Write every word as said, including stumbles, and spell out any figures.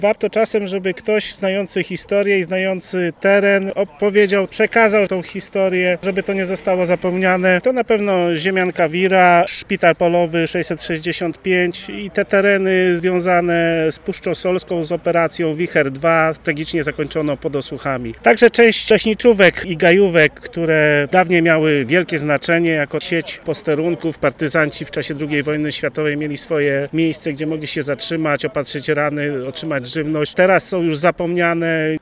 Warto czasem, żeby ktoś znający historię i znający teren opowiedział, przekazał tą historię, żeby to nie zostało zapomniane. To na pewno Ziemianka Wira, Szpital Polowy sześćset sześćdziesiąt pięć i te tereny związane z Puszczą Solską, z operacją Wicher dwa, tragicznie zakończono podosłuchami. Także część leśniczówek i gajówek, które dawniej miały wielkie znaczenie jako sieć posterunków. Partyzanci w czasie drugiej wojny światowej mieli swoje miejsce, gdzie mogli się zatrzymać, opatrzyć rany, otrzymać żywność. Teraz są już zapomniane.